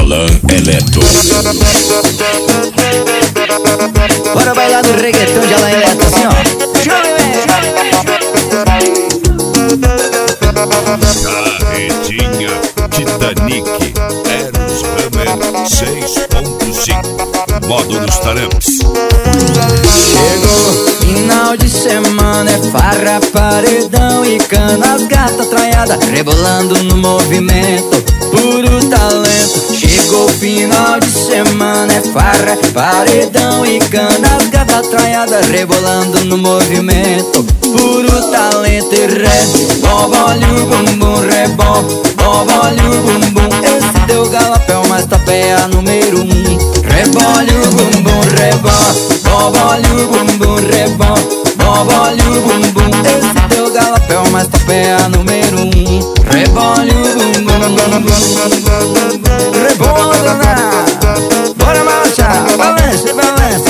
Alan Eletro. Bora bailar no reggaeton de Alan Eletro, assim ó. Carretinha Titanic Eros Hammer 6.5 Módulos talentos. Chegou final de semana, é farra, paredão e cana. As gatas traiadas rebolando no movimento, puro talento. Chegou final de semana, é farra, paredão e cana. As gatas traiadas rebolando no movimento, puro talento. E rebol, olha o bumbum, rebol, olha o bumbum. Esse teu galapé mas tapéia número 1. Rebole o bumbum, rebol, olha o bumbum, rebol, olha o bumbum. Esse teu galapé mas tapéia número 1. Rebole o bumbum, rebola, bora balançar, balança, balança.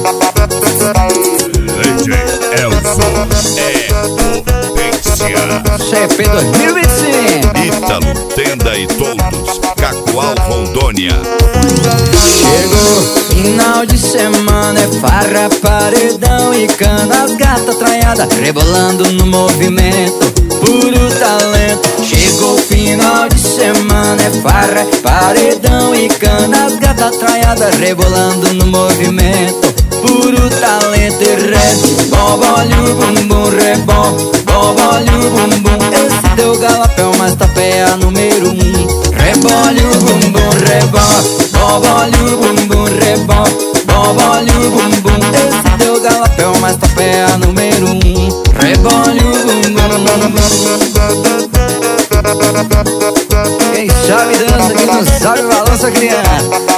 DJ Elson é potência. CP 2025. Ítalo, Tenda e Toldos, Cacoal, Rondônia. Chegou final de semana, é farra, paredão e cana. As gatas traiadas rebolando no movimento, puro talento. Chegou final de semana, é farra, paredão e cana. As gatas traiadas rebolando no movimento, puro talento. E rebol, olha o bumbum, rebol, olha o bumbum. Esse teu galapé mas tapéia número 1. Rebole o bumbum, rebol, olha o bumbum, rebol, olha o bumbum. Esse teu galapé mas tapéia número 1. Rebole o bumbum. Quem sabe dança, quem não sabe balança, criança.